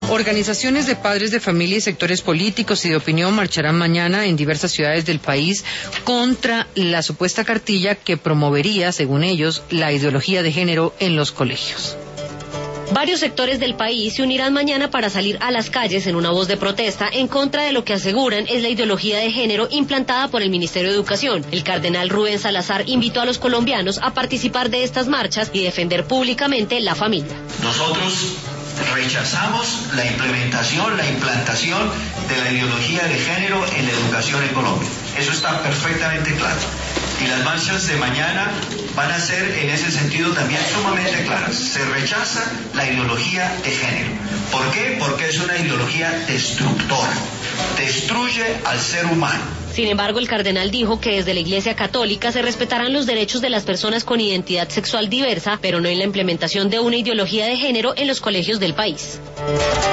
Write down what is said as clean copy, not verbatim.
Organizaciones de padres de familia y sectores políticos y de opinión marcharán mañana en diversas ciudades del país contra la supuesta cartilla que promovería, según ellos, la ideología de género en los colegios. Varios sectores del país se unirán mañana para salir a las calles en una voz de protesta en contra de lo que aseguran es la ideología de género implantada por el Ministerio de Educación. El cardenal Rubén Salazar invitó a los colombianos a participar de estas marchas y defender públicamente la familia. Nosotros rechazamos la implantación de la ideología de género en la educación en Colombia. Eso está perfectamente claro. Y las marchas de mañana van a ser en ese sentido también sumamente claras. Se rechaza la ideología de género. ¿Por qué? Porque es una ideología destructora. Destruye al ser humano. Sin embargo, el cardenal dijo que desde la Iglesia Católica se respetarán los derechos de las personas con identidad sexual diversa, pero no en la implementación de una ideología de género en los colegios del país.